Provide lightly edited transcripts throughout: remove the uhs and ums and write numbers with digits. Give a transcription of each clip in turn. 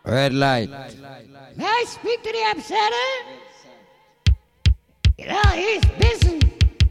Red light. May I speak to the upsetter? You know, he's busy.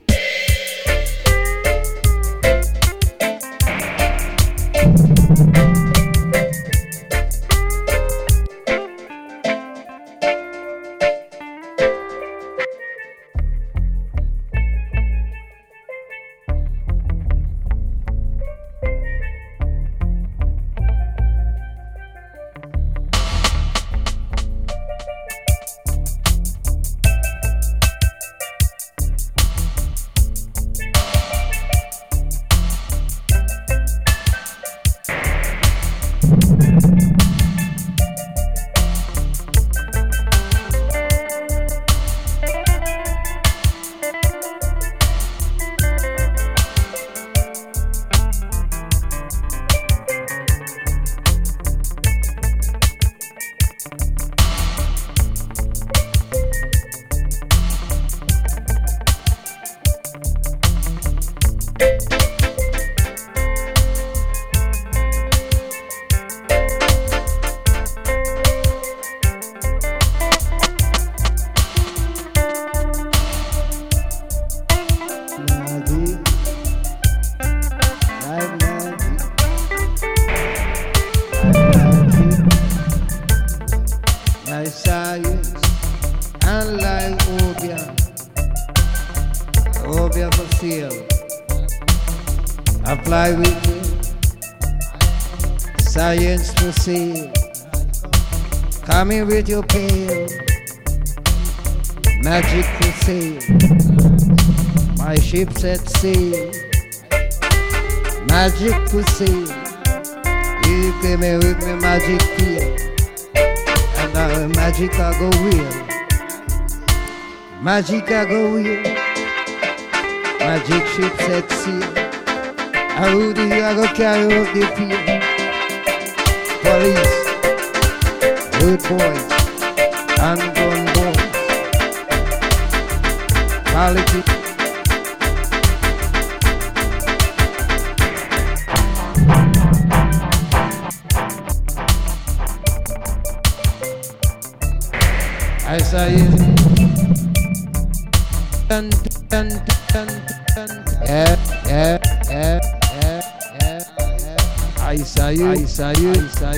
Science and like Obia for sale. Apply with me. Science for sale. Come in with your pail. Magic for sale. My ship set sail. Magic for sale. You came in with me magic pill. And magic I go real. Magic I go real. Magic ship set sail. How do you go carry out the field? Police, good boys, and gun boys. Politics. I saw you. Yeah. I saw you.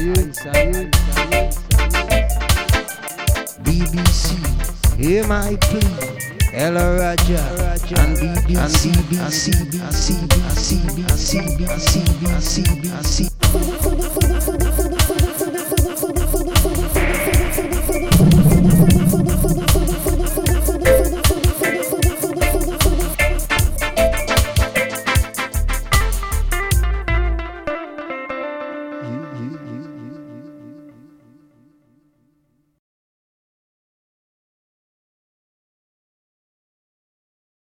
BBC, hear my plea. Ella Raja and BBC.